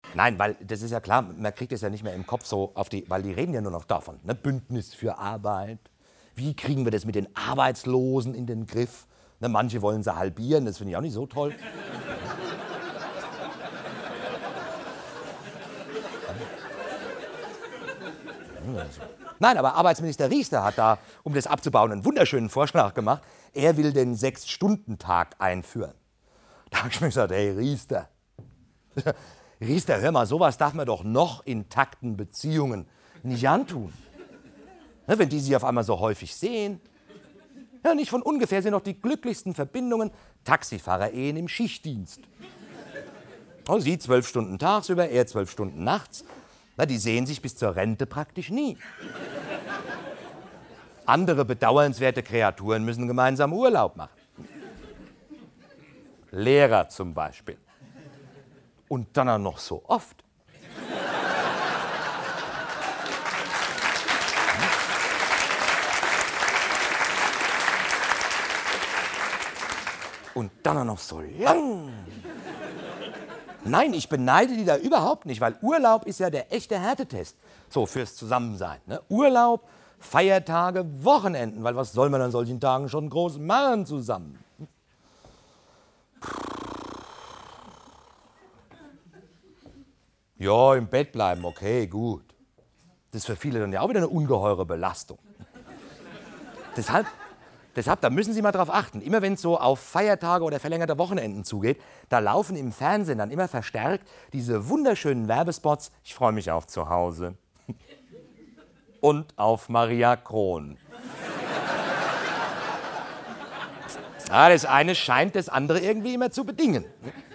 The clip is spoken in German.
Nein, weil das ist ja klar, man kriegt es ja nicht mehr im Kopf so auf die, weil die reden ja nur noch davon, ne? Bündnis für Arbeit. Wie kriegen wir das mit den Arbeitslosen in den Griff? Ne, manche wollen sie halbieren, das finde ich auch nicht so toll. Nein, aber Arbeitsminister Riester hat da, um das abzubauen, einen wunderschönen Vorschlag gemacht. Er will den 6-Stunden-Tag einführen. Da habe ich mir gesagt, hey Riester, Riester, hör mal, sowas darf man doch noch intakten Beziehungen nicht antun. Ne, wenn die sich auf einmal so häufig sehen. Ja, nicht von ungefähr sind doch die glücklichsten Verbindungen Taxifahrer-Ehen im Schichtdienst. Und sie 12 Stunden tagsüber, er 12 Stunden nachts. Na, die sehen sich bis zur Rente praktisch nie. Andere bedauernswerte Kreaturen müssen gemeinsam Urlaub machen. Lehrer zum Beispiel. Und dann auch noch so oft. Und dann auch noch so lang. Nein, ich beneide die da überhaupt nicht, weil Urlaub ist ja der echte Härtetest. So, fürs Zusammensein. Ne? Urlaub, Feiertage, Wochenenden, weil was soll man an solchen Tagen schon groß machen zusammen? Ja, im Bett bleiben, okay, gut. Das ist für viele dann ja auch wieder eine ungeheure Belastung. Deshalb, da müssen Sie mal drauf achten. Immer wenn es so auf Feiertage oder verlängerte Wochenenden zugeht, da laufen im Fernsehen dann immer verstärkt diese wunderschönen Werbespots. Ich freue mich auf zu Hause. Und auf Maria Kron. Das eine scheint das andere irgendwie immer zu bedingen.